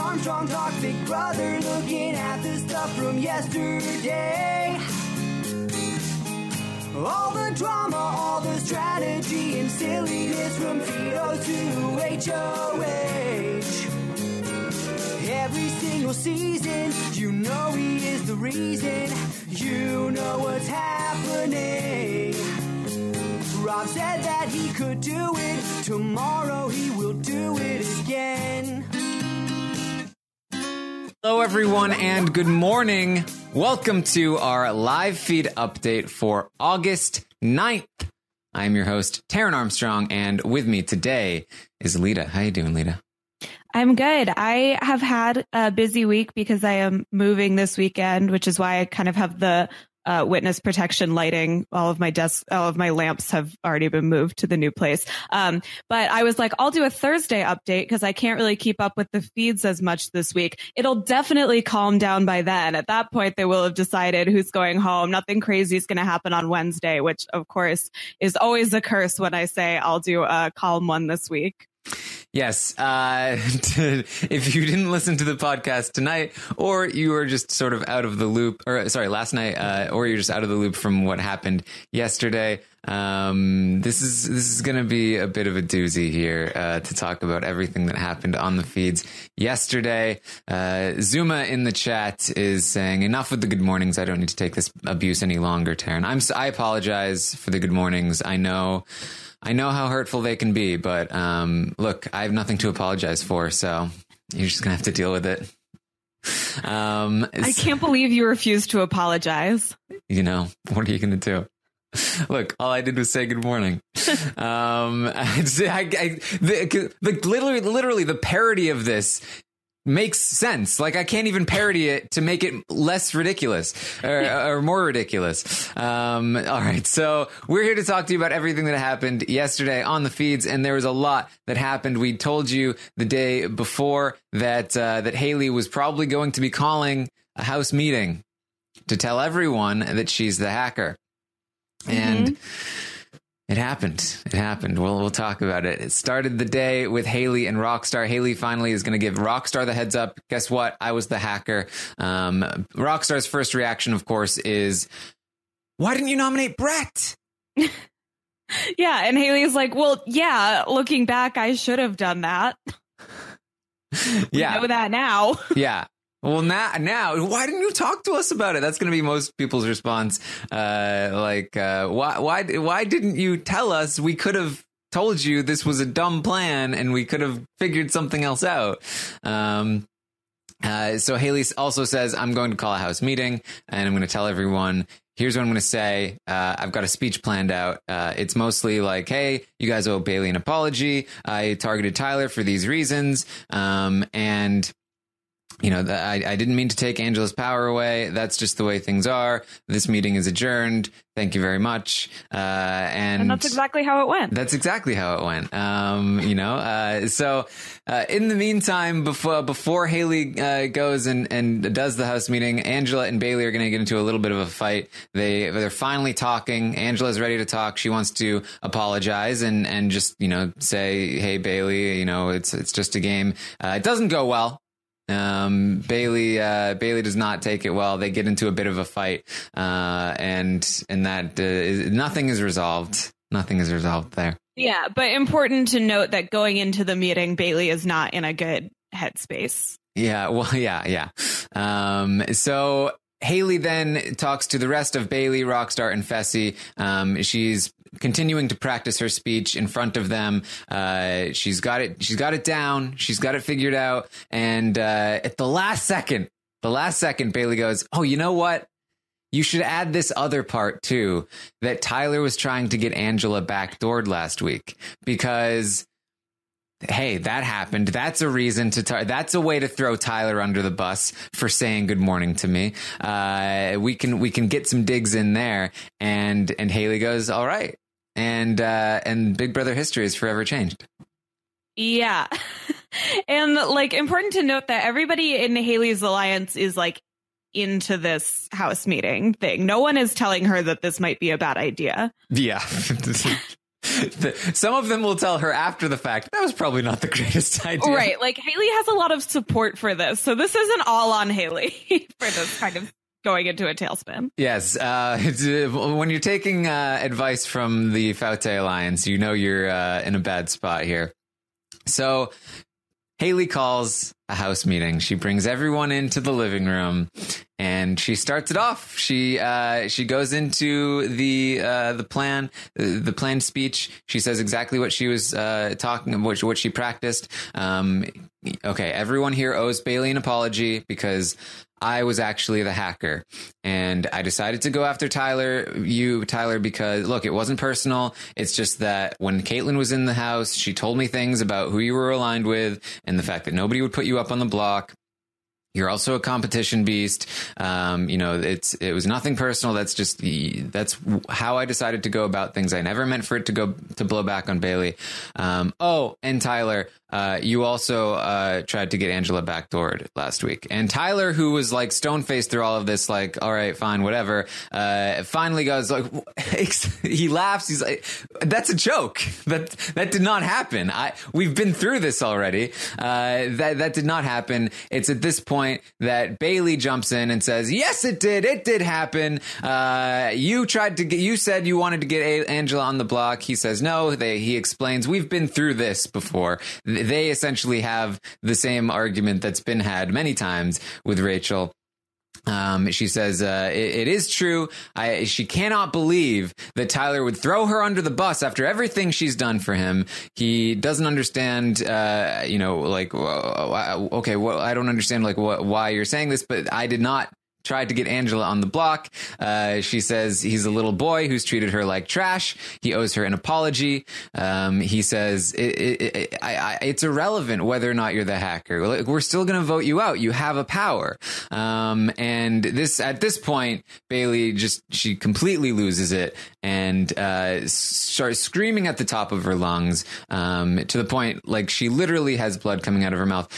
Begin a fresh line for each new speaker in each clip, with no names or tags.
Armstrong talk, Big Brother looking at the stuff from yesterday. All the drama, all the strategy and silliness from Tito to HOH. Every single season, you know he is the reason. You know what's happening. Rob said that he could do it. Tomorrow he will do it again.
Hello, everyone, and good morning. Welcome to our live feed update for August 9th. I'm your host, Taryn Armstrong, and with me today is Lita. How you doing, Lita?
I'm good. I have had a busy week because I am moving this weekend, which is why I kind of have the witness protection lighting. All of my lamps have already been moved to the new place. But I was like, I'll do a Thursday update because I can't really keep up with the feeds as much this week. It'll definitely calm down by then. At that point, they will have decided who's going home. Nothing crazy is going to happen on Wednesday, which of course is always a curse when I say I'll do a calm one this week.
Yes. If you didn't listen to the podcast tonight, or you were just sort of out of the loop, last night, or you're just out of the loop from what happened yesterday, this is going to be a bit of a doozy here, to talk about everything that happened on the feeds yesterday. Zuma in the chat is saying, enough with the good mornings. I don't need to take this abuse any longer, Taryn. I apologize for the good mornings. I know how hurtful they can be, but look, I have nothing to apologize for, so you're just going to have to deal with it.
I can't believe you refused to apologize.
You know, what are you going to do? Look, all I did was say good morning. Literally, the parody of this makes sense. Like, I can't even parody it to make it less ridiculous or more ridiculous. All right. So we're here to talk to you about everything that happened yesterday on the feeds. And there was a lot that happened. We told you the day before that Haley was probably going to be calling a house meeting to tell everyone that she's the hacker. And It happened. We'll talk about it. It started the day with Haley and Rockstar. Haley finally is going to give Rockstar the heads up. Guess what? I was the hacker. Rockstar's first reaction, of course, is, why didn't you nominate Brett?
Yeah. And Haley's like, well, yeah, looking back, I should have done that.
Yeah.
We know that now.
Yeah. Well, now, why didn't you talk to us about it? That's going to be most people's response. Why didn't you tell us? We could have told you this was a dumb plan and we could have figured something else out. So Haley also says, I'm going to call a house meeting and I'm going to tell everyone, here's what I'm going to say. I've got a speech planned out. It's mostly like, hey, you guys owe Bailey an apology. I targeted Tyler for these reasons. And you know, I didn't mean to take Angela's power away. That's just the way things are. This meeting is adjourned. Thank you very much. And
that's exactly how it went.
That's exactly how it went. So in the meantime, before Haley goes and does the house meeting, Angela and Bailey are going to get into a little bit of a fight. They're finally talking. Angela's ready to talk. She wants to apologize and just, you know, say, hey, Bailey, you know, it's just a game. It doesn't go well. Bailey does not take it well. They get into a bit of a fight, and that nothing is resolved. Nothing is resolved there.
Yeah, but important to note that going into the meeting, Bailey is not in a good headspace.
Yeah, well, yeah. So Haley then talks to the rest of Bailey, Rockstar, and Fessy. She's continuing to practice her speech in front of them. She's got it down. She's got it figured out. And at the last second, Bailey goes, oh, you know what? You should add this other part, too, that Tyler was trying to get Angela backdoored last week because, hey, that happened. That's a reason that's a way to throw Tyler under the bus for saying good morning to me. We can get some digs in there. And Haley goes, all right. And Big Brother history is forever changed.
Yeah. And like important to note that everybody in Haley's alliance is like into this house meeting thing. No one is telling her that this might be a bad idea.
Yeah. Some of them will tell her after the fact, that was probably not the greatest idea.
Right. Like Haley has a lot of support for this. So this isn't all on Haley for this kind of going into a tailspin.
Yes. When you're taking advice from the Faute Alliance, you know you're in a bad spot here. So Haley calls a house meeting. She brings everyone into the living room and she starts it off. She goes into the planned speech. She says exactly what she was talking about, what she practiced. Okay, everyone here owes Bailey an apology because I was actually the hacker, and I decided to go after Tyler, because look, it wasn't personal. It's just that when Caitlin was in the house, she told me things about who you were aligned with and the fact that nobody would put you up on the block. You're also a competition beast. It was nothing personal. That's how I decided to go about things. I never meant for it to blow back on Bailey. And Tyler, you also tried to get Angela backdoored last week. And Tyler, who was like stone-faced through all of this, like, all right, fine, whatever, finally goes like, he laughs. He's like, that's a joke. That did not happen. We've been through this already. That did not happen. It's at this point that Bailey jumps in and says, yes, it did. It did happen. You said you wanted to get Angela on the block. He says, no, he explains, we've been through this before. They essentially have the same argument that's been had many times with Rachel. She says, it is true. She cannot believe that Tyler would throw her under the bus after everything she's done for him. He doesn't understand, I don't understand, why you're saying this, but I did not tried to get Angela on the block. She says he's a little boy who's treated her like trash. He owes her an apology. He says it's irrelevant whether or not you're the hacker. We're still going to vote you out. You have a power. And at this point, Bailey she completely loses it and starts screaming at the top of her lungs, to the point like she literally has blood coming out of her mouth.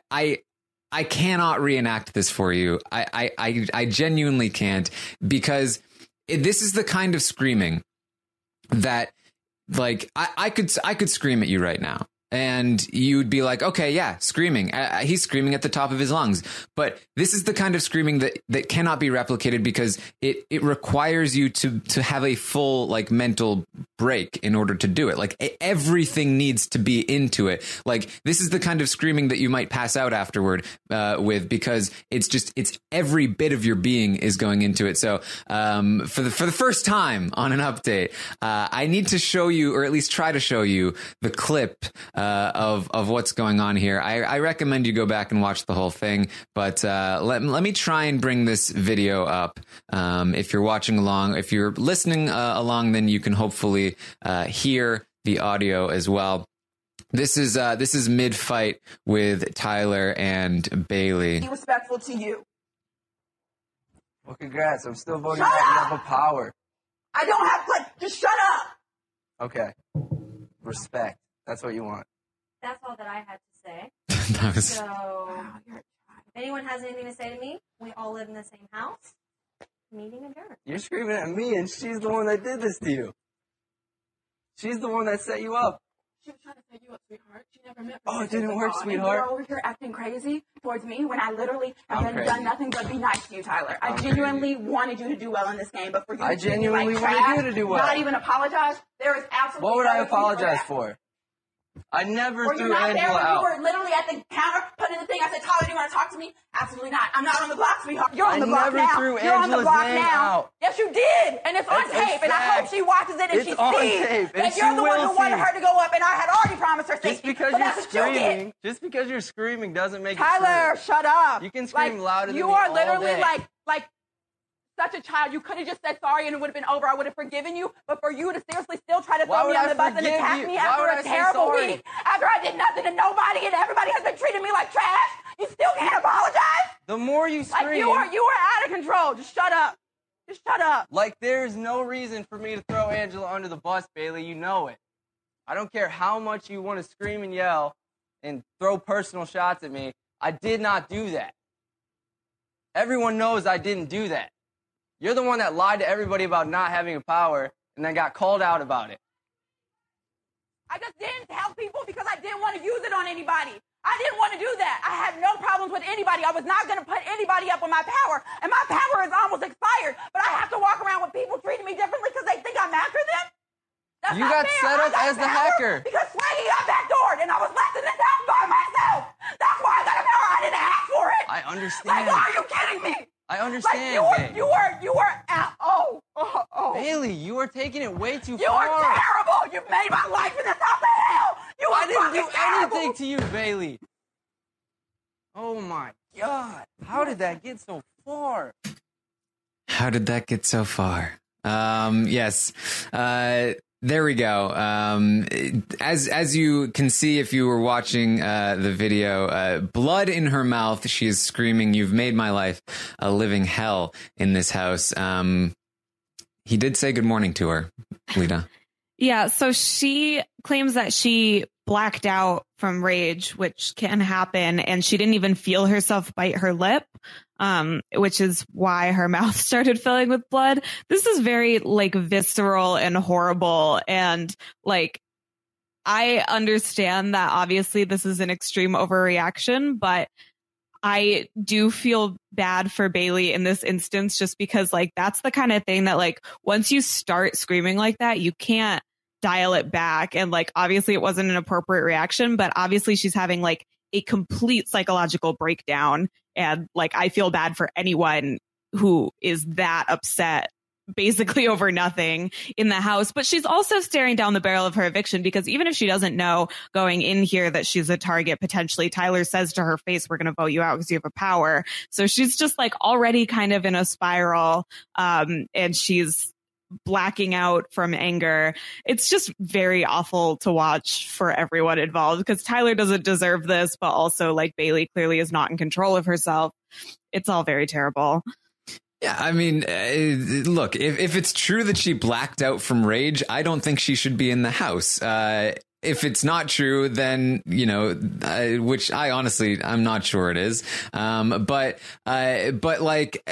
I cannot reenact this for you. I genuinely can't, because this is the kind of screaming that, like, I could scream at you right now. And you'd be like, okay, yeah, screaming. He's screaming at the top of his lungs. But this is the kind of screaming that cannot be replicated because it requires you to have a full, like, mental break in order to do it. Like, everything needs to be into it. Like, this is the kind of screaming that you might pass out afterward with, because it's every bit of your being is going into it. So for the first time on an update, I need to show you, or at least try to show you, the clip of what's going on here. I recommend you go back and watch the whole thing, but let me try and bring this video up. If you're watching along, if you're listening along, then you can hopefully hear the audio as well. This is mid-fight with Tyler and Bailey.
Be respectful to you.
Well, congrats. I'm still voting that you have a power.
I don't have just shut up.
Okay. Respect. That's what you want.
That's all that I had to say. So, if anyone has anything to say to me, we all live in the same house. Meeting adjourned.
You're screaming at me, and she's the one that did this to you. She's the one that set you up.
She was trying to set you up, sweetheart. She never meant.
Oh, it didn't work, sweetheart.
You're over here acting crazy towards me when I literally have done nothing but be nice to you, Tyler. I genuinely wanted you to do well in this game, but for you,
I genuinely wanted you to do well.
Not even apologize. There is absolutely.
What would I apologize for? I never threw Angela out.
You were literally at the counter putting the thing. I said, Tyler, do you want to talk to me? Absolutely not. I'm not on the block, sweetheart. You're on the block now. You're on the block now. Yes, you did. And it's on tape. And I hope she watches it and she sees that you're the one who wanted her to go up. And I had already promised her safety.
Just because you're screaming doesn't make it
true. Tyler, shut up.
You can scream louder than me
all day. You are literally like such a child. You could have just said sorry and it would have been over. I would have forgiven you. But for you to seriously still try to throw me on the bus and attack me after a terrible week, after I did nothing to nobody and everybody has been treating me like trash, you still can't apologize?
The more you scream...
Like, you are out of control. Just shut up. Just shut up.
Like, there's no reason for me to throw Angela under the bus, Bailey. You know it. I don't care how much you want to scream and yell and throw personal shots at me. I did not do that. Everyone knows I didn't do that. You're the one that lied to everybody about not having a power and then got called out about it.
I just didn't tell people because I didn't want to use it on anybody. I didn't want to do that. I had no problems with anybody. I was not going to put anybody up with my power. And my power is almost expired. But I have to walk around with people treating me differently because they think I'm after them? That's
you got
fair.
set up as the hacker.
Because Swaggy got backdoored and I was left in the town by myself. That's why I got a power. I didn't ask for it.
I understand.
Like, why are you kidding me?
I understand,
like, you were out. Oh.
Bailey, you are taking it way too
You
far.
are terrible. You made my life in the top of hell. You are
I didn't do
terrible.
anything to you, Bailey. Oh my God. How did that get so far?
How did that get so far? Yes. There we go. As you can see, if you were watching the video, blood in her mouth. She is screaming, "You've made my life a living hell in this house." He did say good morning to her, Lita.
Yeah, so she claims that she blacked out from rage, which can happen, and she didn't even feel herself bite her lip, which is why her mouth started filling with blood. This is very like visceral and horrible, and like I understand that obviously this is an extreme overreaction, but I do feel bad for Bailey in this instance, just because like that's the kind of thing that like once you start screaming like that, you can't dial it back. And like obviously it wasn't an appropriate reaction, but obviously she's having like a complete psychological breakdown. And like I feel bad for anyone who is that upset basically over nothing in the house. But she's also staring down the barrel of her eviction, because even if she doesn't know going in here that she's a target potentially, Tyler says to her face, "We're going to vote you out because you have a power." So she's just like already kind of in a spiral, and she's blacking out from anger. It's just very awful to watch for everyone involved, because Tyler doesn't deserve this, but also like Bailey clearly is not in control of herself. It's all very terrible.
Yeah, I mean, look, if it's true that she blacked out from rage, I don't think she should be in the house. If it's not true, then, you know, which I'm not sure it is. But like,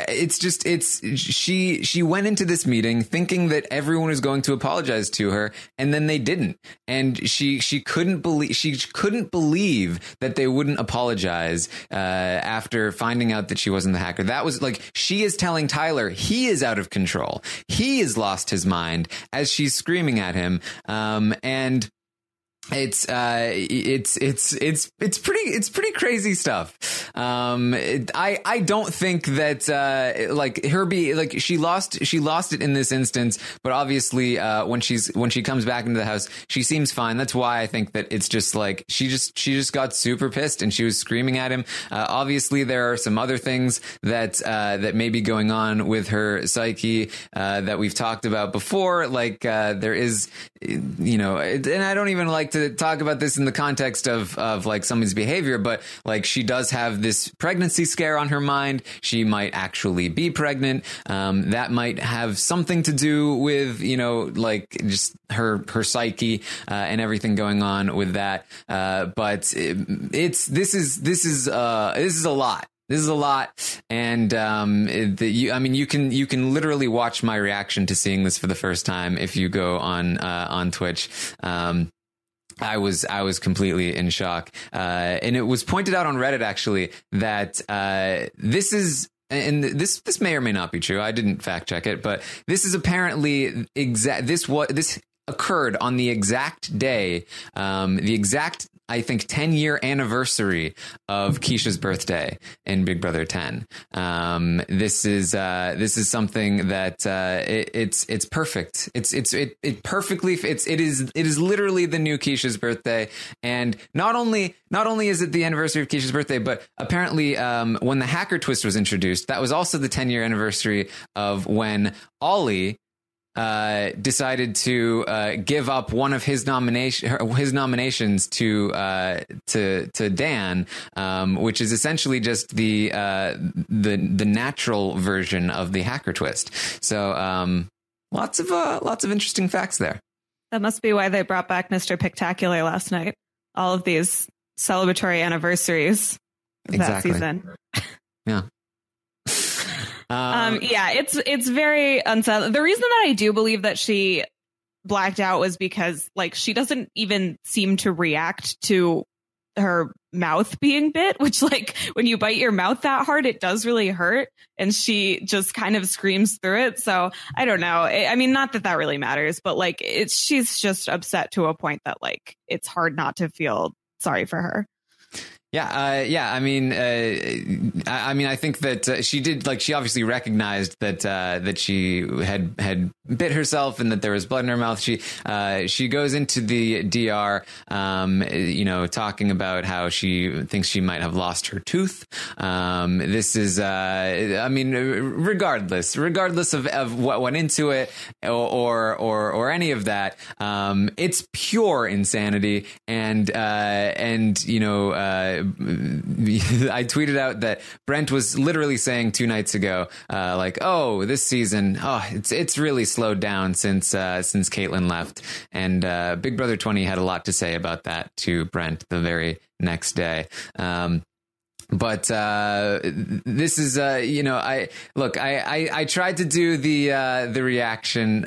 she went into this meeting thinking that everyone was going to apologize to her, and then they didn't. And she couldn't believe that they wouldn't apologize, after finding out that she wasn't the hacker. That was like, she is telling Tyler he is out of control. He has lost his mind as she's screaming at him. And it's pretty crazy stuff. I don't think that she lost it in this instance, but obviously when she comes back into the house, she seems fine. That's why I think that it's just like she just got super pissed and she was screaming at him. Obviously there are some other things that may be going on with her psyche that we've talked about before. Like there is, you know, and I don't even like to talk about this in the context of like someone's behavior, but like she does have this pregnancy scare on her mind. She might actually be pregnant. That might have something to do with, you know, like just her psyche and everything going on with that. But this is a lot. This is a lot, and you can literally watch my reaction to seeing this for the first time if you go on Twitch. I was completely in shock, and it was pointed out on Reddit actually that this is. And this may or may not be true. I didn't fact check it, but this is apparently this occurred on the exact day, I think 10-year anniversary of Keisha's birthday in Big Brother 10. This is something that it's perfect. It perfectly fits. It is literally the new Keisha's birthday, and not only is it the anniversary of Keisha's birthday, but apparently when the hacker twist was introduced, that was also the 10-year anniversary of when Ollie decided to give up one of his nominations to Dan, which is essentially just the natural version of the hacker twist. So lots of interesting facts there.
That must be why they brought back Mr. Pictacular last night. All of these celebratory anniversaries of that season.
Yeah.
It's very unsettling. The reason that I do believe that she blacked out was because like she doesn't even seem to react to her mouth being bit, which like when you bite your mouth that hard, it does really hurt. And she just kind of screams through it. So I don't know. I mean, not that really matters, but like she's just upset to a point that like it's hard not to feel sorry for her.
Yeah. I mean, I think that she did, like, she obviously recognized that she had bit herself and that there was blood in her mouth. She goes into the DR, talking about how she thinks she might have lost her tooth. This is, regardless of what went into it or any of that, it's pure insanity. And I tweeted out that Brent was literally saying 2 nights ago, this season, it's really slowed down since Caitlyn left. And Big Brother 20 had a lot to say about that to Brent the very next day. But this is, I tried to do the reaction,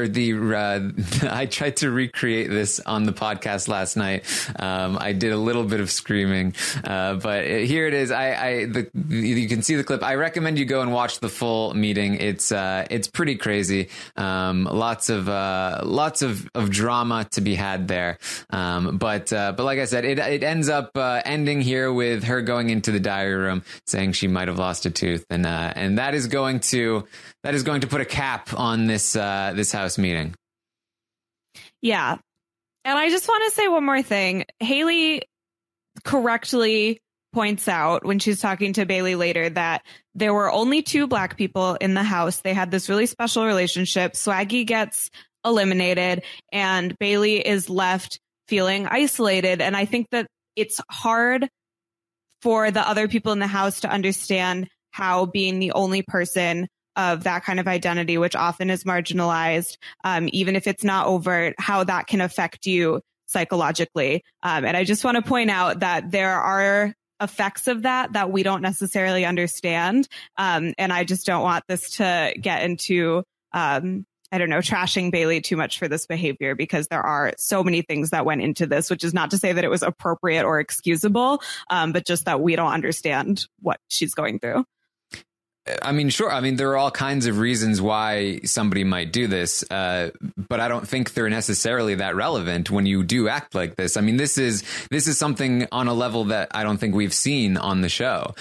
I tried to recreate this on the podcast last night. I did a little bit of screaming, but here it is. You can see the clip. I recommend you go and watch the full meeting. It's pretty crazy. Lots of drama to be had there. But like I said, it ends up ending here with her going into the diary room saying she might have lost a tooth, and that is going to put a cap on this house meeting.
Yeah. And I just want to say one more thing. Haley correctly points out when she's talking to Bailey later that there were only 2 Black people in the house. They had this really special relationship. Swaggy gets eliminated and Bailey is left feeling isolated. And I think that it's hard for the other people in the house to understand how being the only person of that kind of identity, which often is marginalized, even if it's not overt, how that can affect you psychologically. And I just want to point out that there are effects of that we don't necessarily understand. And I just don't want this to get into, trashing Bailey too much for this behavior, because there are so many things that went into this, which is not to say that it was appropriate or excusable, but just that we don't understand what she's going through.
I mean, sure. I mean, there are all kinds of reasons why somebody might do this, but I don't think they're necessarily that relevant when you do act like this. I mean, this is something on a level that I don't think we've seen on the show.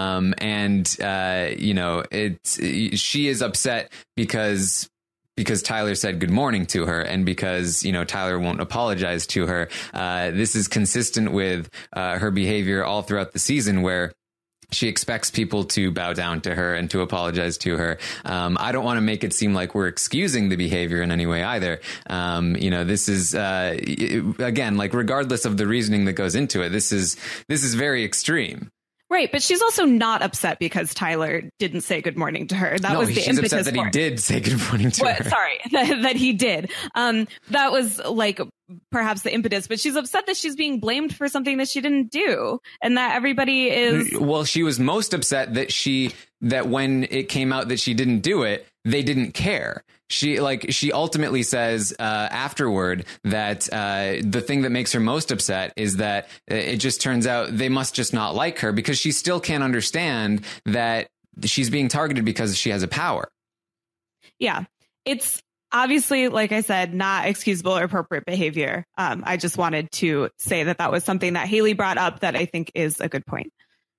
She is upset because Tyler said good morning to her, and because, Tyler won't apologize to her. This is consistent with her behavior all throughout the season, where she expects people to bow down to her and to apologize to her. I don't want to make it seem like we're excusing the behavior in any way either. This is, again, like, regardless of the reasoning that goes into it, this is very extreme.
Right, but she's also not upset because Tyler didn't say good morning to her. That was the
she's
impetus
upset that he did say good morning to her.
Sorry, that he did. That was like perhaps the impetus, but she's upset that she's being blamed for something that she didn't do, and that everybody is.
Well, she was most upset that when it came out that she didn't do it, they didn't care. She ultimately says afterward that the thing that makes her most upset is that it just turns out they must just not like her, because she still can't understand that she's being targeted because she has a power. Yeah, it's obviously, like I said, not excusable or appropriate behavior. I just wanted to say that was something that Haley brought up that I think is a good point.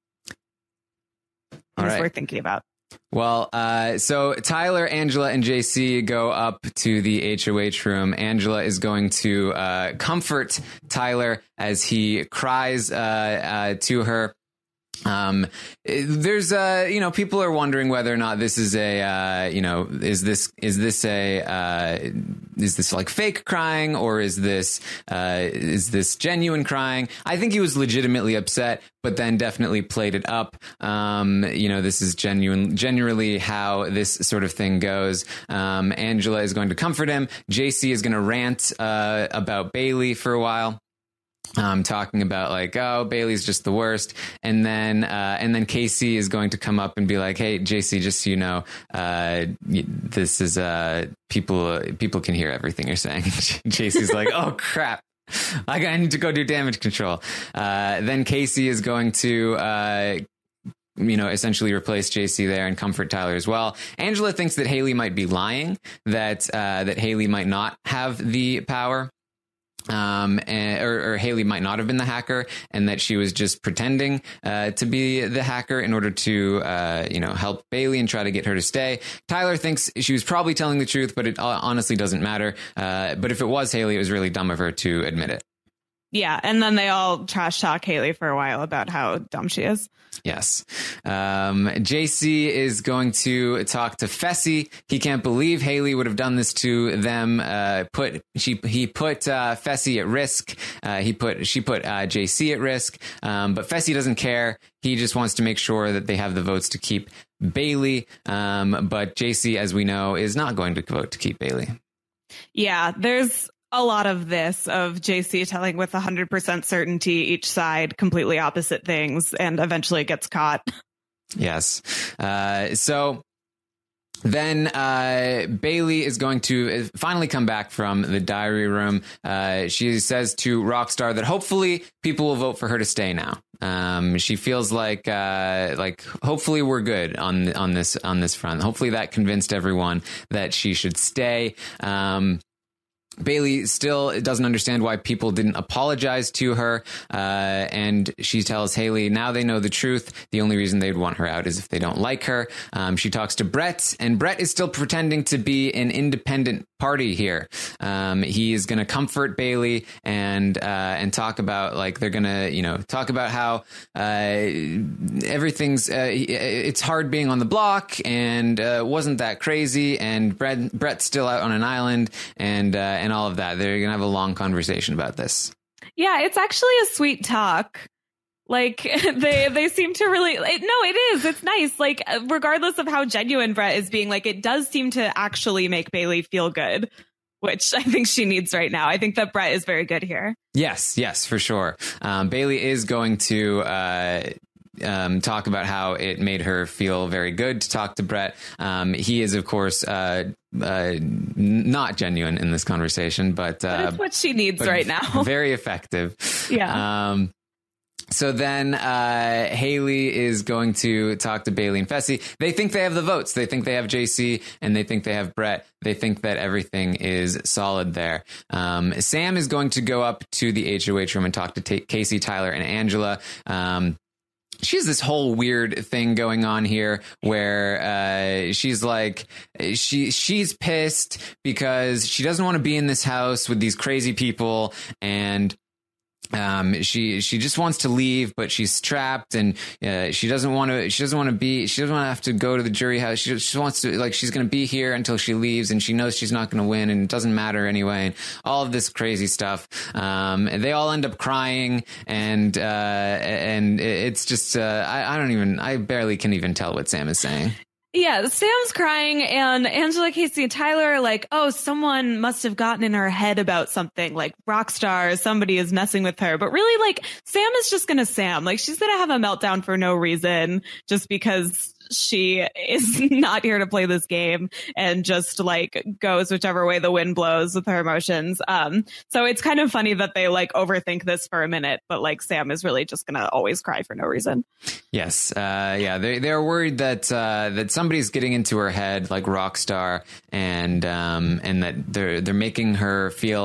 All right. Worth thinking about. Well, so Tyler, Angela, and JC go up to the HOH room. Angela is going to comfort Tyler as he cries to her. There's people are wondering whether or not this is is this like fake crying, or is this genuine crying? I think he was legitimately upset, but then definitely played it up. This is generally how this sort of thing goes. Angela is going to comfort him. JC is going to rant about Bailey for a while. talking about like, oh, Bailey's just the worst. And then Casey is going to come up and be like, hey, JC, just so you know, this is, people can hear everything you're saying. JC's like, oh crap. I need to go do damage control. Then Casey is going to, essentially replace JC there and comfort Tyler as well. Angela thinks that Haley might be lying, that Haley might not have the power. Or Haley might not have been the hacker, and that she was just pretending to be the hacker in order to help Bailey and try to get her to stay. Tyler thinks she was probably telling the truth, but it honestly doesn't matter. But if it was Haley, it was really dumb of her to admit it.
Yeah, and then they all trash talk Haley for a while about how dumb she is.
Yes. JC is going to talk to Fessy. He can't believe Haley would have done this to them. He put Fessy at risk. She put JC at risk. But Fessy doesn't care. He just wants to make sure that they have the votes to keep Bailey. But JC, as we know, is not going to vote to keep Bailey.
Yeah, there's a lot of this, of JC telling with 100% certainty each side completely opposite things, and eventually it gets caught.
Yes. So then Bailey is going to finally come back from the diary room. She says to Rockstar that hopefully people will vote for her to stay now. She feels like hopefully we're good on this front. Hopefully that convinced everyone that she should stay. Bailey still doesn't understand why people didn't apologize to her, and she tells Haley now they know the truth. The only reason they'd want her out is if they don't like her. She talks to Brett, and Brett is still pretending to be an independent party here. He is going to comfort Bailey and talk about, like, they're going to, talk about how everything's it's hard being on the block, and wasn't that crazy, and Brett's still out on an island, and all of that. They're going to have a long conversation about this. Yeah,
it's actually a sweet talk. Like, they seem to really, it is. It's nice. Like, regardless of how genuine Brett is being, like, it does seem to actually make Bailey feel good, which I think she needs right now. I think that Brett is very good here.
Yes, for sure. Bailey is going to talk about how it made her feel very good to talk to Brett. He is, of course, not genuine in this conversation, but
it's what she needs right now.
Very effective.
Yeah.
So then Haley is going to talk to Bailey and Fessy. They think they have the votes. They think they have JC, and they think they have Brett. They think that everything is solid there. Sam is going to go up to the HOH room and talk to Casey, Tyler, and Angela. She has this whole weird thing going on here where she's like, she's pissed because she doesn't want to be in this house with these crazy people, and she just wants to leave, but she's trapped, and she doesn't want to have to go to the jury house. She just wants to, like, she's going to be here until she leaves, and she knows she's not going to win, and it doesn't matter anyway, and all of this crazy stuff. And they all end up crying, and it's just I barely can even tell what Sam is saying.
Yeah, Sam's crying, and Angela, Casey, and Tyler are like, oh, someone must have gotten in her head about something, like Rockstar, somebody is messing with her. But really, like, Sam is just gonna Sam. Like, she's gonna have a meltdown for no reason, just because she is not here to play this game and just, like, goes whichever way the wind blows with her emotions. So it's kind of funny that they, like, overthink this for a minute, but, like, Sam is really just gonna always cry for no reason.
Yes. They're worried that somebody's getting into her head, like Rockstar, and that they're making her upset.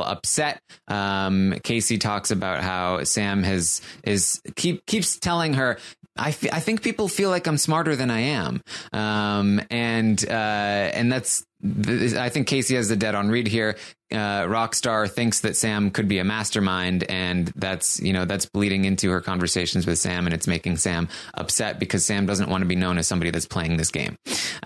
Casey talks about how Sam keeps telling her, I think people feel like I'm smarter than I am. And that's, I think Casey has the dead on read here. Rockstar thinks that Sam could be a mastermind, and that's bleeding into her conversations with Sam, and it's making Sam upset because Sam doesn't want to be known as somebody that's playing this game.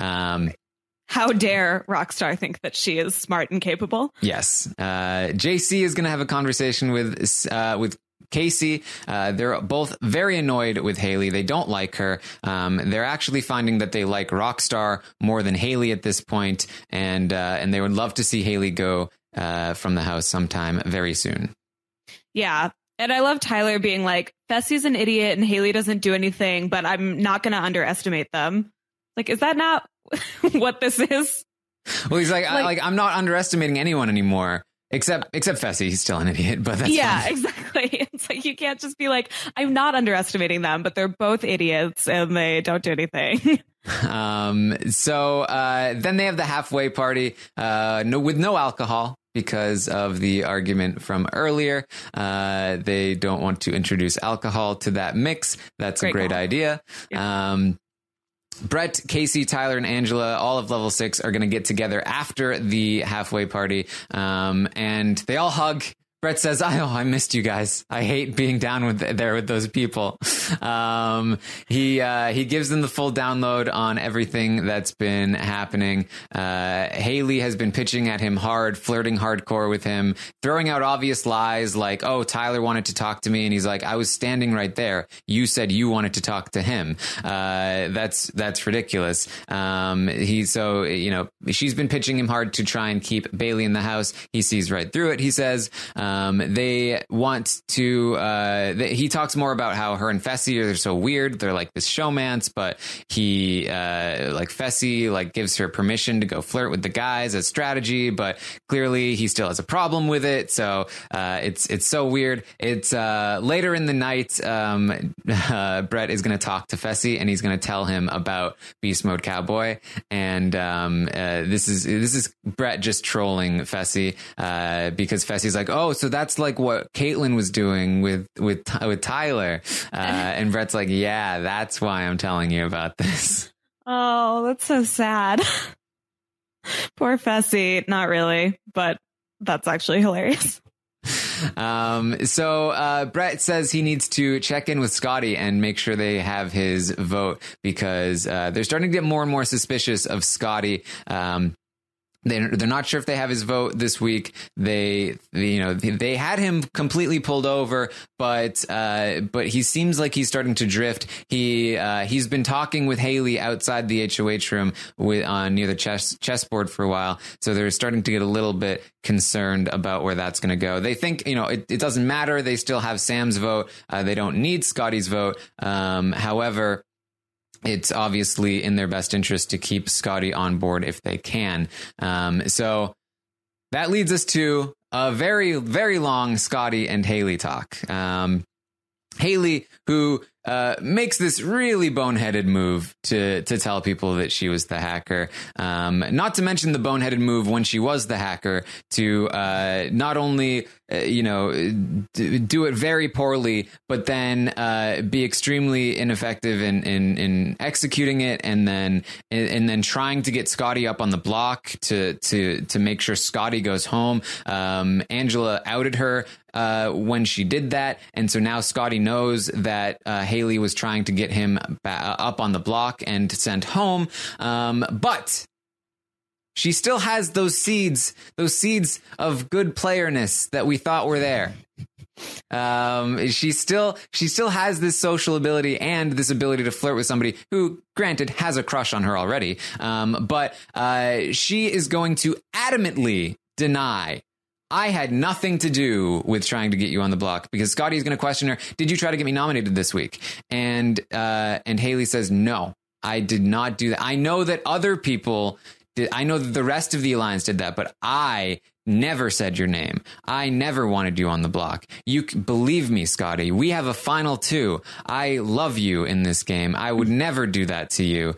How dare Rockstar think that she is smart and capable?
Yes. JC is going to have a conversation with Casey. They're both very annoyed with Haley. They don't like her. They're actually finding that they like Rockstar more than Haley at this point, and they would love to see Haley go from the house sometime very soon.
Yeah. And I love Tyler being like, Fessy's an idiot and Haley doesn't do anything, but I'm not going to underestimate them. Like, is that not what this is?
Well, he's like I'm not underestimating anyone anymore. Except Fessy, he's still an idiot, but that's fine.
Exactly. It's like, you can't just be like, I'm not underestimating them, but they're both idiots and they don't do anything.
So then they have the halfway party, with no alcohol because of the argument from earlier. They don't want to introduce alcohol to that mix. That's a great idea. Yeah. Brett, Casey, Tyler, and Angela, all of level 6, are going to get together after the halfway party. And they all hug. Brett says, I missed you guys. I hate being down there with those people. He gives them the full download on everything that's been happening. Haley has been pitching at him hard, flirting hardcore with him, throwing out obvious lies like, oh, Tyler wanted to talk to me. And he's like, I was standing right there. You said you wanted to talk to him. That's ridiculous. She's been pitching him hard to try and keep Bailey in the house. He sees right through it. He says, they want to, he talks more about how her and Fessy are so weird. They're like this showmance, but he, Fessy, gives her permission to go flirt with the guys as strategy, but clearly he still has a problem with it. So, it's so weird. It's, later in the night, Brett is going to talk to Fessy and he's going to tell him about Beast Mode Cowboy. And, this is Brett just trolling Fessy, because Fessy's like, oh, so that's like what Caitlyn was doing with Tyler. And Brett's like, yeah, that's why I'm telling you about this.
Oh, that's so sad. Poor Fessy. Not really, but that's actually hilarious.
So Brett says he needs to check in with Scotty and make sure they have his vote because they're starting to get more and more suspicious of Scotty. They're not sure if they have his vote this week. They had him completely pulled over, but he seems like he's starting to drift. He's been talking with Haley outside the HOH room near the chessboard for a while. So they're starting to get a little bit concerned about where that's going to go. They think, it doesn't matter. They still have Sam's vote. They don't need Scotty's vote. However, it's obviously in their best interest to keep Scotty on board if they can. So that leads us to a very, very long Scotty and Haley talk. Haley, who makes this really boneheaded move to tell people that she was the hacker. Not to mention the boneheaded move when she was the hacker to not only do it very poorly, but then be extremely ineffective in executing it, and then trying to get Scotty up on the block to make sure Scotty goes home. Angela outed her when she did that, and so now Scotty knows that Haley was trying to get him up on the block and sent home, but she still has those seeds of good playerness that we thought were there. She still has this social ability and this ability to flirt with somebody who, granted, has a crush on her already. But she is going to adamantly deny, I had nothing to do with trying to get you on the block, because Scotty is going to question her. Did you try to get me nominated this week? And Haley says, no, I did not do that. I know that other people did. I know that the rest of the Alliance did that, but I never said your name. I never wanted you on the block. You believe me, Scotty. We have a final 2. I love you in this game. I would never do that to you.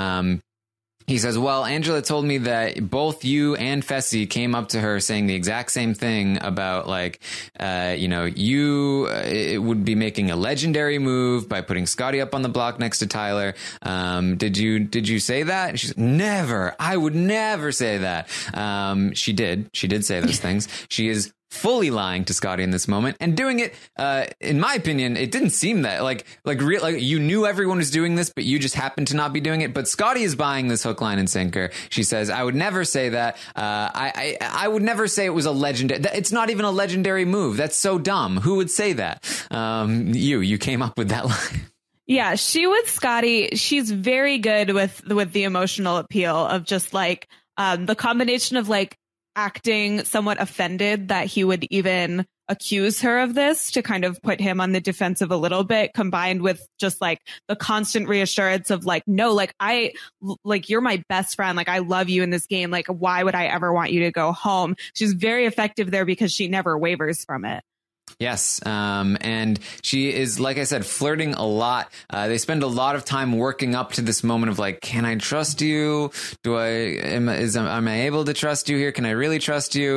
He says, well, Angela told me that both you and Fessy came up to her saying the exact same thing about, it would be making a legendary move by putting Scotty up on the block next to Tyler. Did you say that? And she's, never. I would never say that. She did say those things. She is fully lying to Scotty in this moment and doing it. In my opinion, it didn't seem that like you knew everyone was doing this, but you just happened to not be doing it. But Scotty is buying this hook, line, and sinker. She says, I would never say that. I would never say it was a legendary. It's not even a legendary move. That's so dumb. Who would say that? You came up with that line.
Yeah, she with Scotty, she's very good with the emotional appeal of just the combination of acting somewhat offended that he would even accuse her of this, to kind of put him on the defensive a little bit, combined with just like the constant reassurance of like, no, like you're my best friend. Like I love you in this game. Like, why would I ever want you to go home? She's very effective there because she never wavers from it.
Yes. And she is, like I said, flirting a lot. They spend a lot of time working up to this moment of like, can I trust you? Am I able to trust you here? Can I really trust you?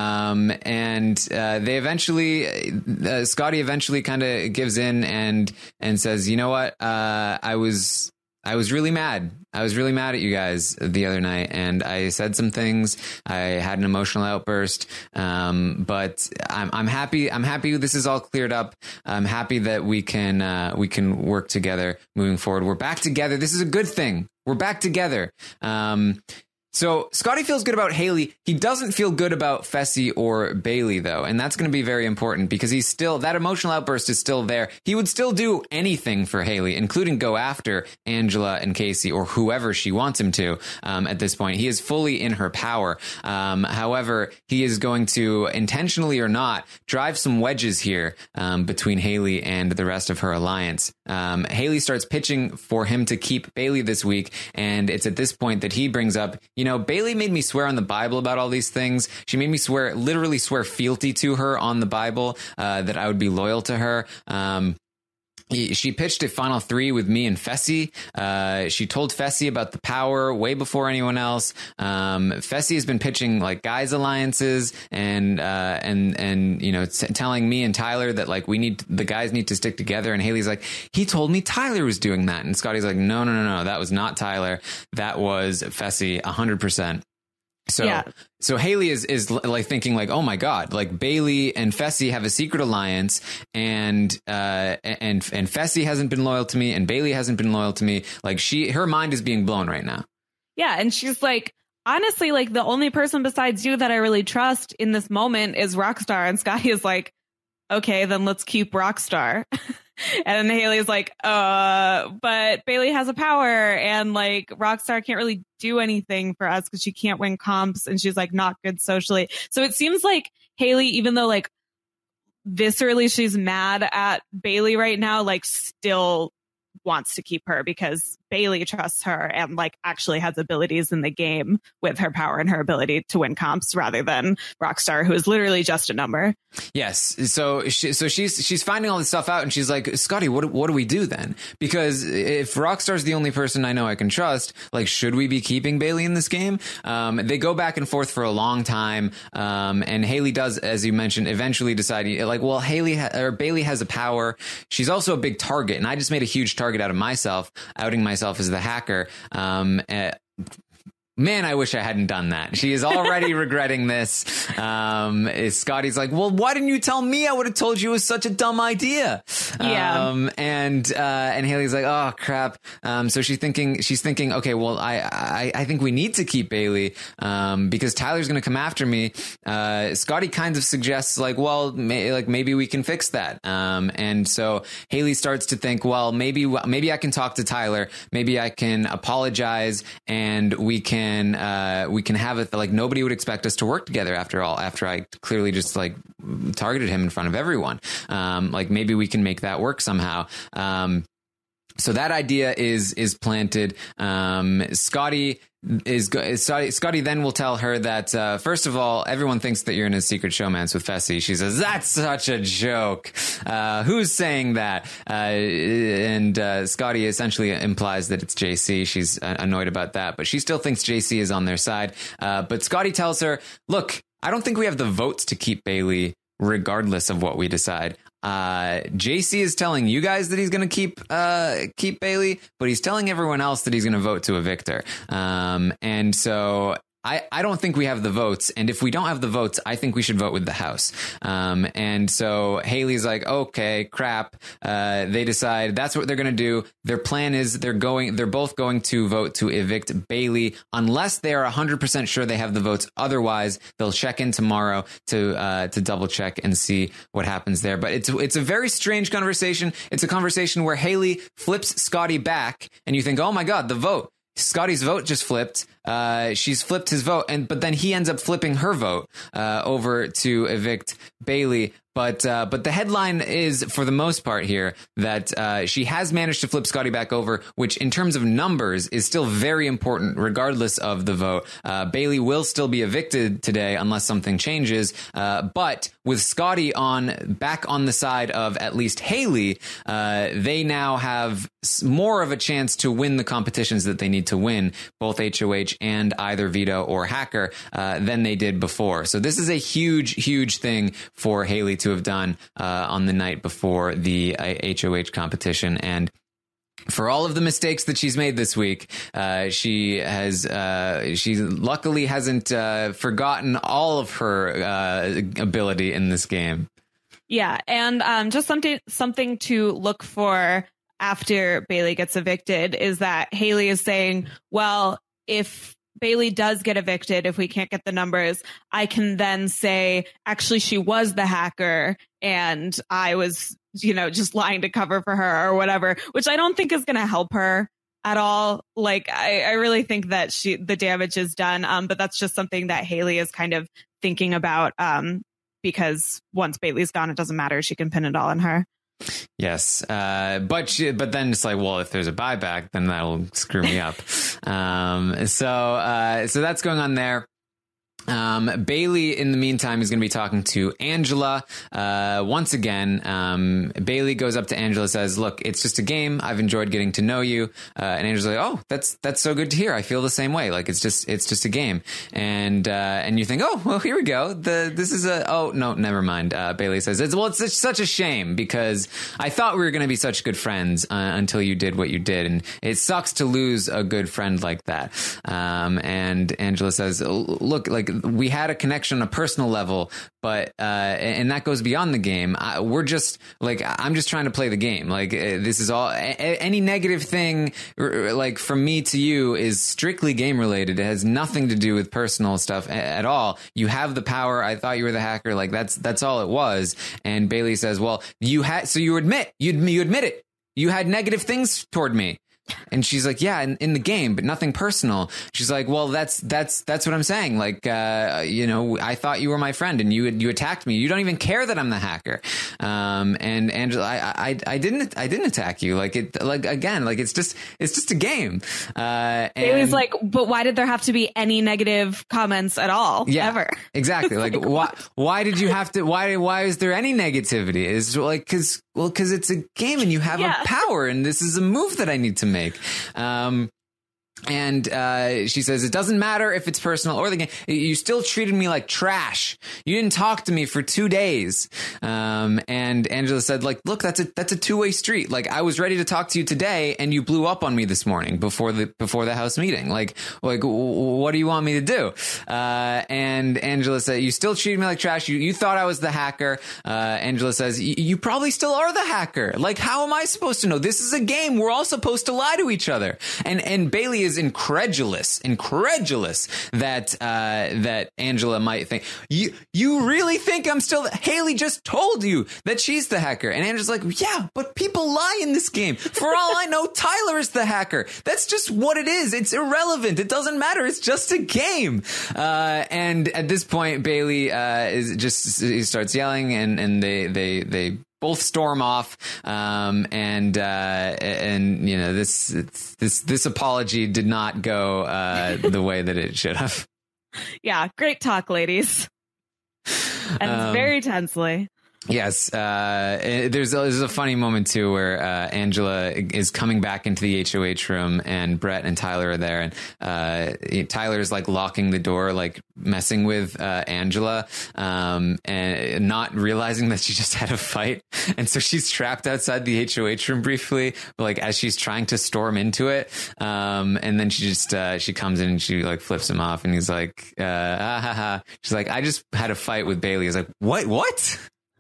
And they eventually, Scotty eventually kind of gives in and says, you know what? I was really mad. I was really mad at you guys the other night, and I said some things. I had an emotional outburst. But I'm happy. I'm happy this is all cleared up. I'm happy that we can work together moving forward. We're back together. This is a good thing. We're back together. So Scotty feels good about Haley. He doesn't feel good about Fessy or Bailey, though. And that's going to be very important because he's still, that emotional outburst is still there. He would still do anything for Haley, including go after Angela and Casey or whoever she wants him to at this point. He is fully in her power. However, he is going to, intentionally or not, drive some wedges here between Haley and the rest of her alliance. Haley starts pitching for him to keep Bailey this week. And it's at this point that he brings up, you know, Bailey made me swear on the Bible about all these things. She made me literally swear fealty to her on the Bible, that I would be loyal to her. She pitched a final 3 with me and Fessy. She told Fessy about the power way before anyone else. Fessy has been pitching like guys alliances and you know, telling me and Tyler that like the guys need to stick together. And Haley's like, he told me Tyler was doing that. And Scotty's like, no, that was not Tyler. That was Fessy 100%. So Haley is like thinking like, oh my God, like Bailey and Fessy have a secret alliance, and Fessy hasn't been loyal to me and Bailey hasn't been loyal to me. Like her mind is being blown right now. Yeah.
And she's like, honestly, like the only person besides you that I really trust in this moment is Rockstar. And Scotty is like, okay, then let's keep Rockstar. And Haley's like, but Bailey has a power and like Rockstar can't really do anything for us because she can't win comps and she's like not good socially. So it seems like Haley, even though like viscerally she's mad at Bailey right now, like still wants to keep her because Bailey trusts her and like actually has abilities in the game with her power and her ability to win comps rather than Rockstar, who is literally just a number.
Yes. So she's finding all this stuff out and she's like, Scotty, what do we do then? Because if Rockstar's the only person I know I can trust, like, should we be keeping Bailey in this game? They go back and forth for a long time. And Haley does, as you mentioned, eventually decide like, well, Bailey has a power. She's also a big target. And I just made a huge target out of myself, outing myself as the hacker. Man, I wish I hadn't done that. She is already regretting this. Scotty's like, well, why didn't you tell me? I would have told you it was such a dumb idea.
Yeah.
And Haley's like, oh crap. So she's thinking, okay, well, I think we need to keep Bailey, because Tyler's going to come after me. Scotty kind of suggests like, well, maybe we can fix that. And so Haley starts to think, well, maybe I can talk to Tyler. Maybe I can apologize and we can have it like nobody would expect us to work together after I clearly just like targeted him in front of everyone. Like maybe we can make that work somehow. So that idea is planted. Scotty then will tell her that, first of all, everyone thinks that you're in a secret showmance with Fessy. She says, that's such a joke. Who's saying that? And Scotty essentially implies that it's JC. She's annoyed about that, but she still thinks JC is on their side. But Scotty tells her, look, I don't think we have the votes to keep Bailey regardless of what we decide. JC is telling you guys that he's going to keep Bailey, but he's telling everyone else that he's going to vote to evict her. And so I don't think we have the votes. And if we don't have the votes, I think we should vote with the House. And so Haley's like, okay, crap. They decide that's what they're going to do. Their plan is they're both going to vote to evict Bailey unless they are 100% sure they have the votes. Otherwise, they'll check in tomorrow to double check and see what happens there. But it's a very strange conversation. It's a conversation where Haley flips Scotty back and you think, oh my God, the vote. Scotty's vote just flipped. she's flipped his vote, but then he ends up flipping her vote over to evict Bailey. But the headline is, for the most part here, that she has managed to flip Scotty back over, which in terms of numbers is still very important regardless of the vote. Bailey will still be evicted today unless something changes. But with Scotty back on the side of at least Haley, they now have more of a chance to win the competitions that they need to win, both HOH and either veto or hacker, than they did before. So this is a huge, huge thing for Haley to have done on the night before the HOH competition. And for all of the mistakes that she's made this week, she luckily hasn't forgotten all of her ability in this game.
Yeah, and just something to look for after Bailey gets evicted is that Haley is saying, well, if Bailey does get evicted, if we can't get the numbers, I can then say, actually, she was the hacker and I was, just lying to cover for her or whatever, which I don't think is going to help her at all. Like, I really think that the damage is done. But that's just something that Haley is kind of thinking about, because once Bailey's gone, it doesn't matter. She can pin it all on her.
Yes. But then it's like, well, if there's a buyback, then that'll screw me up. So that's going on there. Bailey, in the meantime, is going to be talking to Angela. Once again, Bailey goes up to Angela, says, look, it's just a game. I've enjoyed getting to know you. And Angela's like, oh, that's so good to hear. I feel the same way. Like, it's just a game. And you think, oh, well, here we go. No, never mind. Bailey says, it's such a shame because I thought we were going to be such good friends until you did what you did. And it sucks to lose a good friend like that. And Angela says, look, like, we had a connection on a personal level, but and that goes beyond the game. I'm just trying to play the game. Like, this is all, any negative thing, like, from me to you is strictly game related. It has nothing to do with personal stuff at all. You have the power. I thought you were the hacker. Like, that's all it was. And Bailey says, well, you admit it. You had negative things toward me. And she's like, yeah, in the game, but nothing personal. She's like, well, that's what I'm saying. Like, I thought you were my friend and you attacked me. You don't even care that I'm the hacker. And Angela, I didn't attack you. It's just a game.
Bailey's like, but why did there have to be any negative comments at all?
Yeah,
ever?
Exactly. Like, why did you have to, why is there any negativity? It's like, because it's a game and you have a power and this is a move that I need to make. And she says, it doesn't matter if it's personal or the game. You still treated me like trash. You didn't talk to me for 2 days. And Angela said, like, look, that's a two-way street. Like, I was ready to talk to you today and you blew up on me this morning before the house meeting. Like, what do you want me to do? And Angela said, you still treated me like trash. You thought I was the hacker. Angela says, you probably still are the hacker. Like, how am I supposed to know? This is a game. We're all supposed to lie to each other. And Bailey is incredulous that Angela might think, you really think I'm still Haley just told you that she's the hacker. And Angela's like, yeah, but people lie in this game. For all I know, Tyler is the hacker. That's just what it is. It's irrelevant. It doesn't matter. It's just a game. And at this point, Bailey he starts yelling and they both storm off, and this apology did not go the way that it should have.
Yeah, great talk, ladies, and very tensely.
Yes, there's a funny moment too where Angela is coming back into the HOH room and Brett and Tyler are there, and Tyler's like locking the door, like messing with Angela, and not realizing that she just had a fight, and so she's trapped outside the HOH room briefly, like as she's trying to storm into it, and then she comes in and she like flips him off, and he's like, she's like, I just had a fight with Bailey. He's like, what?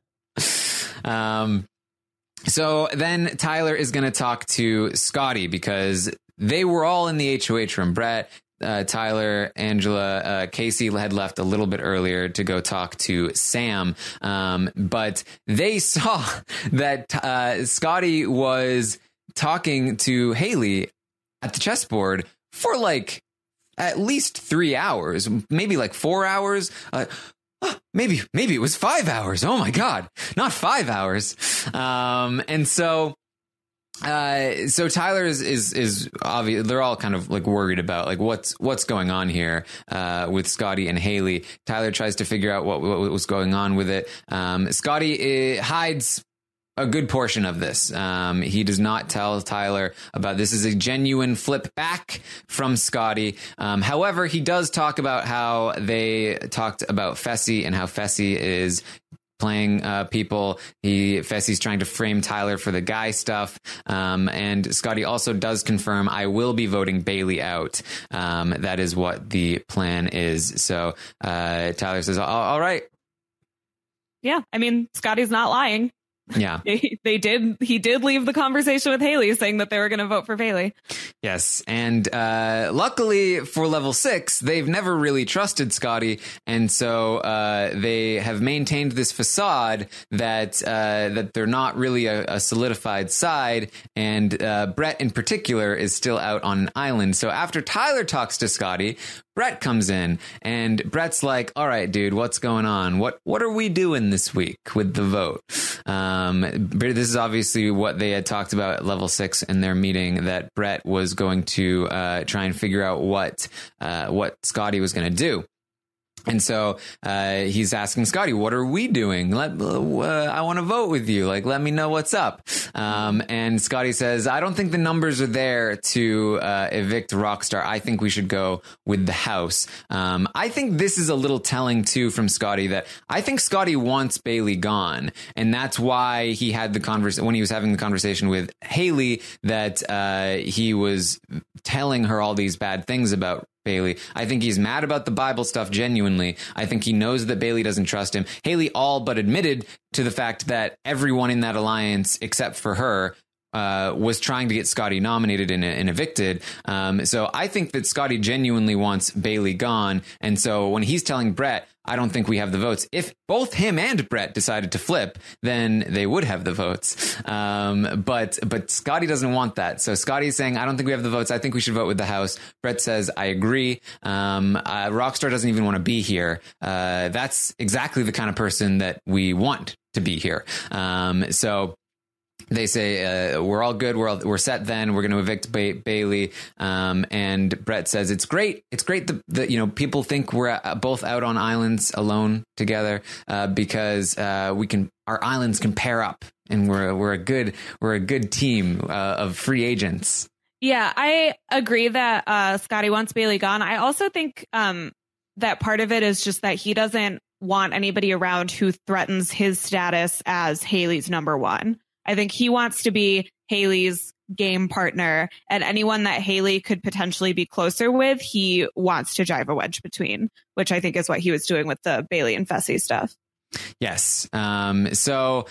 So then Tyler is going to talk to Scotty because they were all in the HOH room. Brett, Tyler, Angela, Casey had left a little bit earlier to go talk to Sam. But they saw that Scotty was talking to Haley at the chessboard for like at least 3 hours, maybe like 4 hours. Maybe it was 5 hours. Oh my God, not 5 hours. And so Tyler is obvious. They're all kind of like worried about like what's going on here with Scotty and Haley. Tyler tries to figure out what was going on with it. Scotty hides a good portion of this. He does not tell Tyler about this. Is a genuine flip back from Scotty. However, he does talk about how they talked about Fessy and how Fessy is playing people. Fessy's trying to frame Tyler for the guy stuff. And Scotty also does confirm, I will be voting Bailey out. That is what the plan is. So Tyler says, all right.
Yeah, I mean, Scotty's not lying.
Yeah,
he did leave the conversation with Haley saying that they were going to vote for Bailey.
Yes. And luckily for level 6, they've never really trusted Scotty. And so they have maintained this facade that they're not really a solidified side. And Brett in particular is still out on an island. So after Tyler talks to Scotty, Brett comes in and Brett's like, all right, dude, what's going on? What are we doing this week with the vote? This is obviously what they had talked about at level 6 in their meeting, that Brett was going to try and figure out what Scotty was going to do. And so he's asking Scotty, what are we doing? I want to vote with you. Like, let me know what's up. And Scotty says, I don't think the numbers are there to evict Rockstar. I think we should go with the house. I think this is a little telling, too, from Scotty, that I think Scotty wants Bailey gone. And that's why he had the conversation when he was having the conversation with Haley, that he was telling her all these bad things about Bailey. I think he's mad about the Bible stuff genuinely. I think he knows that Bailey doesn't trust him. Haley all but admitted to the fact that everyone in that alliance, except for her, was trying to get Scotty nominated and evicted. So I think that Scotty genuinely wants Bailey gone. And so when he's telling Brett, I don't think we have the votes, if both him and Brett decided to flip, then they would have the votes. But Scotty doesn't want that. So Scotty's saying, I don't think we have the votes. I think we should vote with the house. Brett says, I agree. Rockstar doesn't even want to be here. That's exactly the kind of person that we want to be here. So they say, we're all good. We're set then. We're going to evict Bailey. And Brett says, it's great. It's great that people think we're both out on islands alone together, because our islands can pair up, and we're a good team of free agents.
Yeah, I agree that Scotty wants Bailey gone. I also think that part of it is just that he doesn't want anybody around who threatens his status as Haley's number one. I think he wants to be Haley's game partner, and anyone that Haley could potentially be closer with, he wants to drive a wedge between, which I think is what he was doing with the Bailey and Fessy stuff.
Yes. So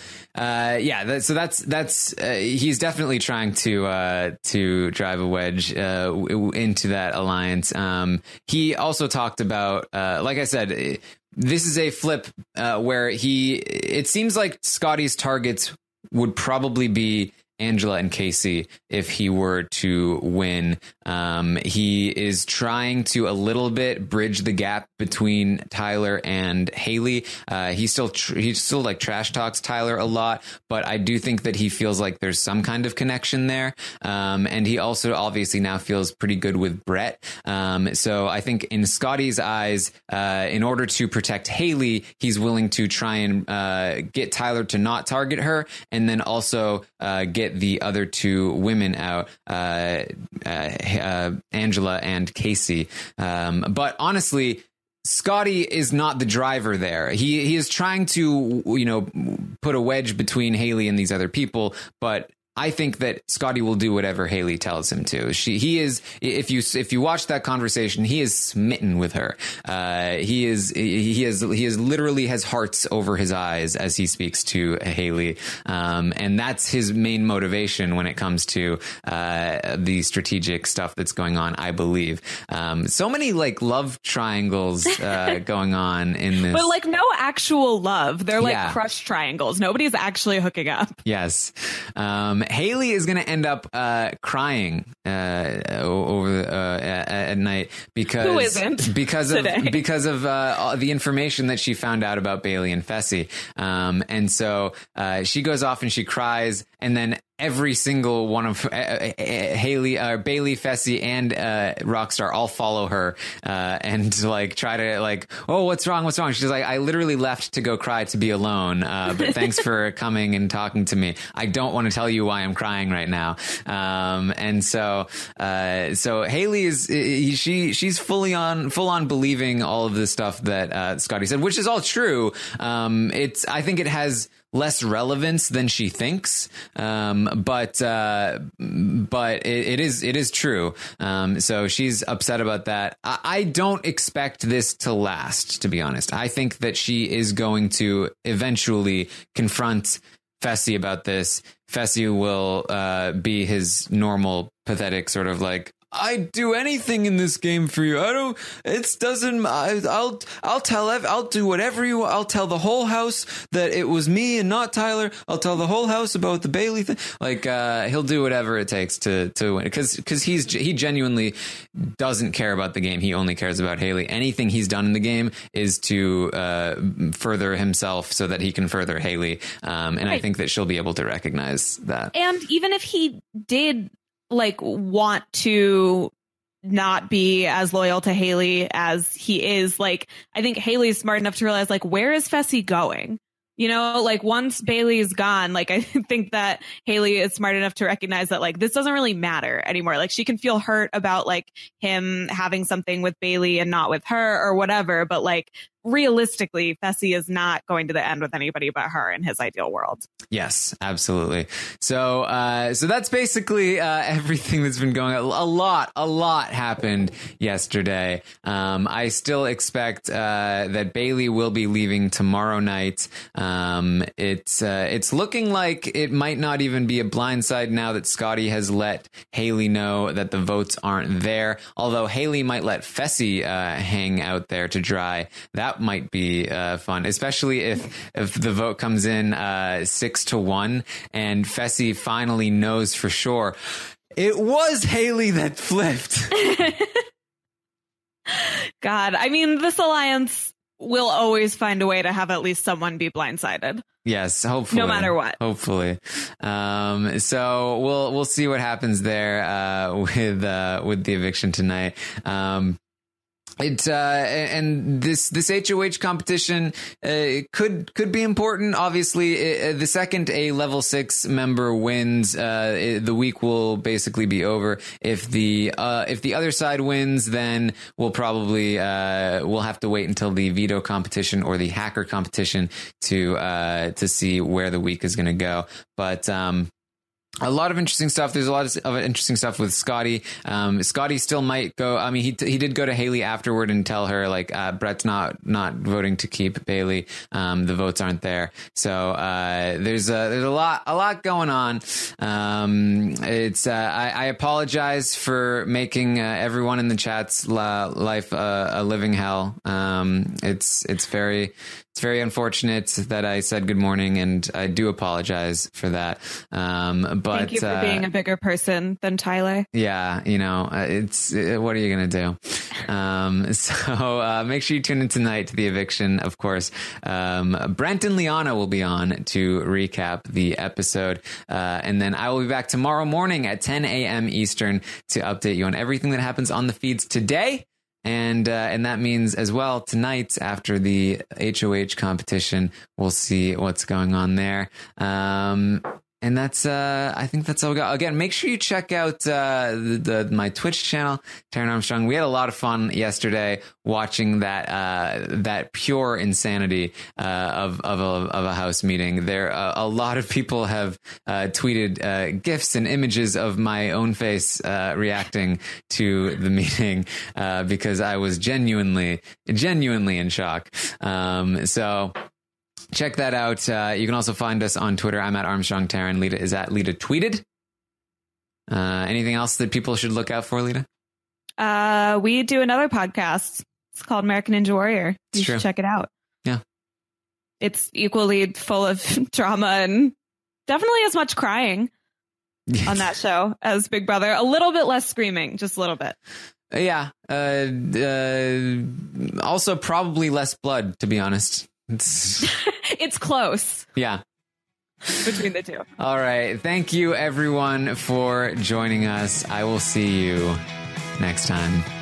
that's he's definitely trying to drive a wedge into that alliance. He also talked about, like I said, this is a flip where it seems like Scotty's targets would probably be Angela and Casey if he were to win. He is trying to a little bit bridge the gap between Tyler and Haley. He still like trash talks Tyler a lot, but I do think that he feels like there's some kind of connection there. And he also obviously now feels pretty good with Brett. So I think in Scotty's eyes, in order to protect Haley, he's willing to try and get Tyler to not target her, and then also get the other two women out, Angela and Casey. But honestly, Scotty is not the driver there. He is trying to, put a wedge between Haley and these other people, but I think that Scotty will do whatever Haley tells him to. He is, if you watch that conversation, he is smitten with her. He literally has hearts over his eyes as he speaks to Haley. And that's his main motivation when it comes to, the strategic stuff that's going on, I believe. So many like love triangles, going on in this.
But like no actual love. They're like crush triangles. Nobody's actually hooking up.
Yes. Haley is going to end up crying over at night because
who isn't
because of the information that she found out about Bailey and Fessy, and so she goes off and she cries, and then every single one of Bailey, Fessy, and Rockstar all follow her and like try to like, oh, what's wrong? She's like, I literally left to go cry to be alone, but thanks for coming and talking to me. I don't want to tell you why I'm crying right now. And so Haley is she's full on believing all of this stuff that Scotty said, which is all true. I think it has less relevance than she thinks, but it is true. So she's upset about that. I don't expect this to last, to be honest. I think that she is going to eventually confront Fessy about this. Fessy will be his normal, pathetic sort of like, I'd do anything in this game for you. I'll do whatever you want. I'll tell the whole house that it was me and not Tyler. I'll tell the whole house about the Bailey thing. Like, he'll do whatever it takes to win, because he genuinely doesn't care about the game. He only cares about Haley. Anything he's done in the game is to further himself so that he can further Haley. And right. I think that she'll be able to recognize that.
And even if he did like want to not be as loyal to Haley as he is, like, I think Haley's smart enough to realize, like, where is Fessy going? You know, like, once Bailey's gone, like, I think that Haley is smart enough to recognize that, like, this doesn't really matter anymore. Like, she can feel hurt about, like, him having something with Bailey and not with her or whatever. But, like, realistically, Fessy is not going to the end with anybody but her in his ideal world.
Yes, absolutely. So that's basically everything that's been going on. A lot happened yesterday. I still expect that Bailey will be leaving tomorrow night. It's looking like it might not even be a blindside now that Scotty has let Haley know that the votes aren't there. Although Haley might let Fessy hang out there to dry. That might be fun, especially if the vote comes in 6-1 and Fessy finally knows for sure it was Haley that flipped.
God, I mean, this alliance will always find a way to have at least someone be blindsided.
Yes, hopefully.
No matter what.
Hopefully. So we'll see what happens there with the eviction tonight. And this HOH competition could be important. Obviously, the second a level 6 member wins, the week will basically be over. If the other side wins, then we'll probably we'll have to wait until the veto competition or the hacker competition to see where the week is going to go. But a lot of interesting stuff. There's a lot of interesting stuff with Scotty. Scotty still might go. I mean, he did go to Haley afterward and tell her, like, Brett's not voting to keep Bailey. The votes aren't there. So there's a lot going on. I apologize for making everyone in the chat's life a living hell. It's very unfortunate that I said good morning, and I do apologize for that. But
thank you for being a bigger person than Tyler.
Yeah, you know, what are you going to do? So make sure you tune in tonight to the eviction, of course. Brent and Liana will be on to recap the episode. And then I will be back tomorrow morning at 10 a.m. Eastern to update you on everything that happens on the feeds today. And that means as well tonight after the HOH competition, we'll see what's going on there. And that's, I think that's all we got. Again, make sure you check out my Twitch channel, Taran Armstrong. We had a lot of fun yesterday watching that pure insanity of a house meeting. There, a lot of people have tweeted GIFs and images of my own face reacting to the meeting because I was genuinely in shock. So check that out. You can also find us on Twitter. I'm at Armstrong Taran. Lita is at Lita Tweeted. Anything else that people should look out for, Lita?
We do another podcast. It's called American Ninja Warrior. You should check it out.
Yeah.
It's equally full of drama and definitely as much crying. on that show as Big Brother. A little bit less screaming, just a little bit.
Yeah. Also, probably less blood, to be honest.
It's close.
Yeah.
Between the two.
All right. Thank you, everyone, for joining us. I will see you next time.